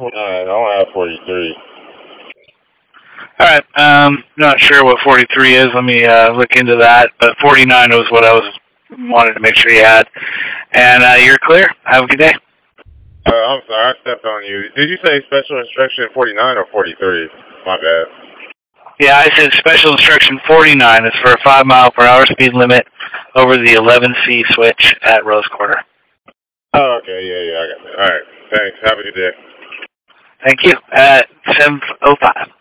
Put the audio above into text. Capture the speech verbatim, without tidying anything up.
I don't have forty-three. All right. Um, not sure what forty-three is. Let me uh, look into that. But forty-nine was what I was wanted to make sure you had. And uh, you're clear. Have a good day. Uh, I'm sorry, I stepped on you. Did you say special instruction forty-nine or forty-three? My bad. Yeah, I said special instruction forty-nine is for a five mile per hour speed limit over the eleven C switch at Rose Quarter. Oh, okay. Yeah, yeah, I got that. All right. Thanks. Have a good day. Thank you. At seven oh five.